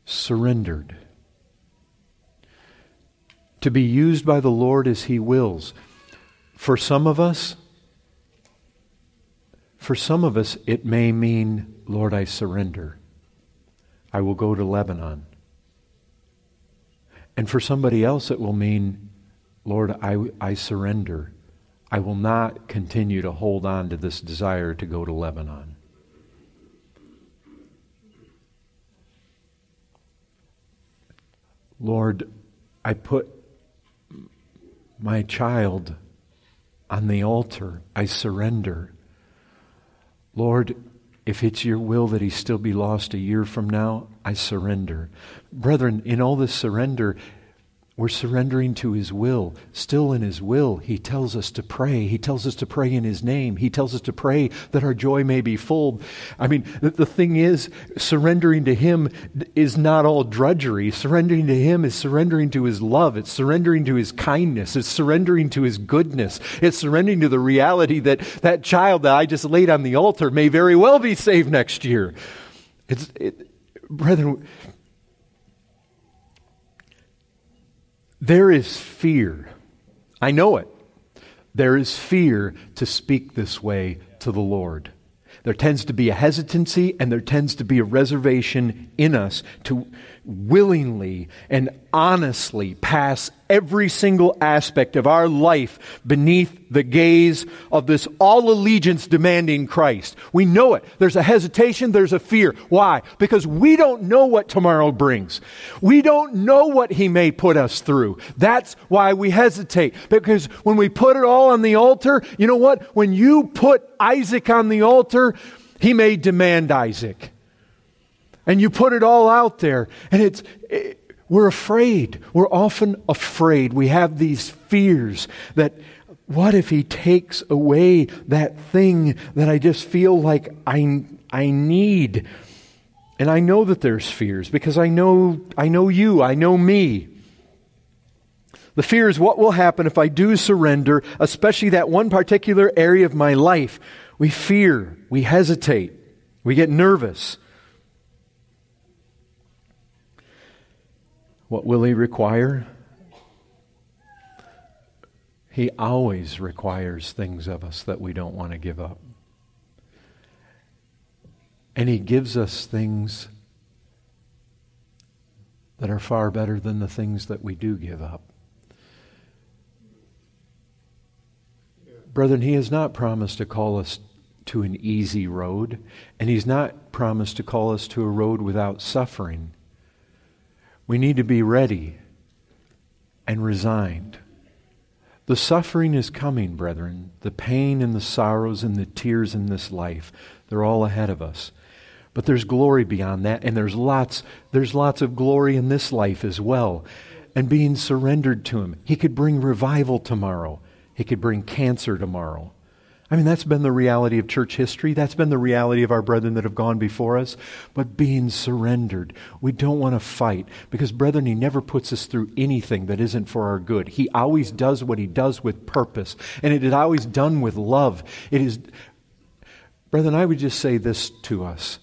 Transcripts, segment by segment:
surrendered. To be used by the Lord as He wills. For some of us, it may mean, Lord, I surrender. I will go to Lebanon. And for somebody else, it will mean, Lord, I surrender. I will not continue to hold on to this desire to go to Lebanon. Lord, I put my child on the altar. I surrender. Lord, if it's your will that he still be lost a year from now, I surrender. Brethren, in all this surrender, we're surrendering to His will. Still in His will, He tells us to pray. He tells us to pray in His name. He tells us to pray that our joy may be full. I mean, the thing is, surrendering to Him is not all drudgery. Surrendering to Him is surrendering to His love. It's surrendering to His kindness. It's surrendering to His goodness. It's surrendering to the reality that that child that I just laid on the altar may very well be saved next year. Brethren, there is fear. I know it. There is fear to speak this way to the Lord. There tends to be a hesitancy and there tends to be a reservation in us to willingly and honestly pass every single aspect of our life beneath the gaze of this all allegiance demanding Christ. We know it. There's a hesitation, there's a fear. Why? Because we don't know what tomorrow brings. We don't know what He may put us through. That's why we hesitate. Because when we put it all on the altar, you know what? When you put Isaac on the altar, He may demand Isaac. And you put it all out there, and we're afraid. We're often afraid. We have these fears that, what if He takes away that thing that I just feel like I need? And I know that there's fears because I know you, I know me. The fear is what will happen if I do surrender, especially that one particular area of my life. We fear, we hesitate, we get nervous. What will He require? He always requires things of us that we don't want to give up. And He gives us things that are far better than the things that we do give up. Brethren, He has not promised to call us to an easy road, and He's not promised to call us to a road without suffering. We need to be ready and resigned. The suffering is coming, brethren. The pain and the sorrows and the tears in this life, they're all ahead of us. But there's glory beyond that, and there's lots of glory in this life as well. And being surrendered to Him. He could bring revival tomorrow. He could bring cancer tomorrow. I mean, that's been the reality of church history. That's been the reality of our brethren that have gone before us. But being surrendered, we don't want to fight. Because, brethren, He never puts us through anything that isn't for our good. He always does what He does with purpose. And it is always done with love. It is, brethren, I would just say this to us.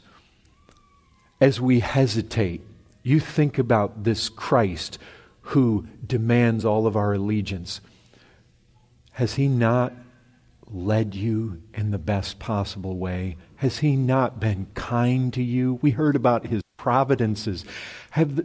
As we hesitate, you think about this Christ who demands all of our allegiance. Has He not led you in the best possible way? Has He not been kind to you? We heard about His providences. Have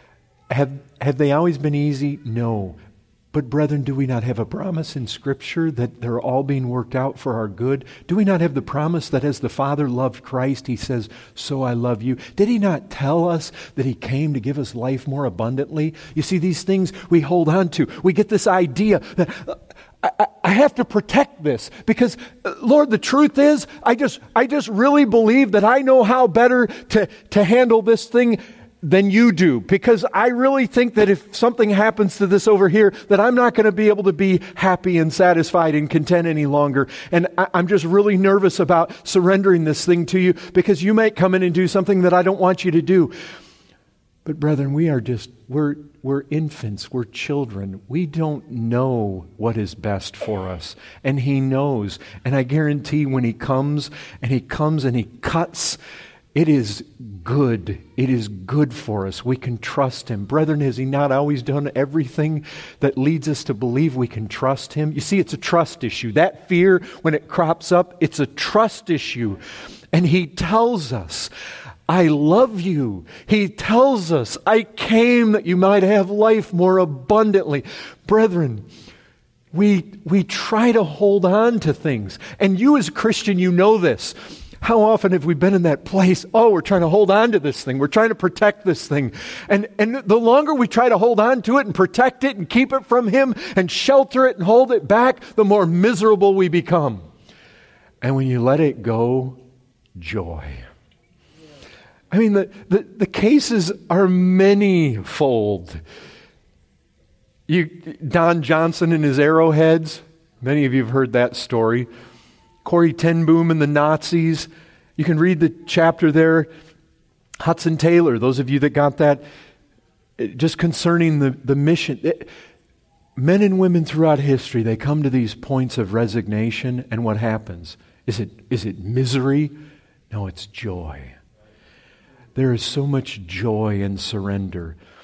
they always been easy? No. But brethren, do we not have a promise in Scripture that they're all being worked out for our good? Do we not have the promise that as the Father loved Christ, He says, so I love you? Did He not tell us that He came to give us life more abundantly? You see, these things we hold on to. We get this idea that I have to protect this because, Lord, the truth is, I just really believe that I know how better to handle this thing than you do, because I really think that if something happens to this over here, that I'm not going to be able to be happy and satisfied and content any longer. And I'm just really nervous about surrendering this thing to you because you might come in and do something that I don't want you to do. But brethren, we're infants, we're children. We don't know what is best for us. And He knows. And I guarantee when He comes and He cuts It is good. It is good for us. We can trust Him. Brethren, has He not always done everything that leads us to believe we can trust Him? You see, it's a trust issue. That fear, when it crops up, it's a trust issue. And He tells us, I love you. He tells us, I came that you might have life more abundantly. Brethren, we try to hold on to things. And you as a Christian, you know this. How often have we been in that place? Oh, we're trying to hold on to this thing. We're trying to protect this thing. And the longer we try to hold on to it and protect it and keep it from Him and shelter it and hold it back, the more miserable we become. And when you let it go, joy. I mean, the cases are manyfold. Don Johnson and his arrowheads, many of you have heard that story. Corrie ten Boom and the Nazis. You can read the chapter there. Hudson Taylor, those of you that got that, just concerning the mission. Men and women throughout history, they come to these points of resignation, and what happens? Is it misery? No, it's joy. There is so much joy and surrender.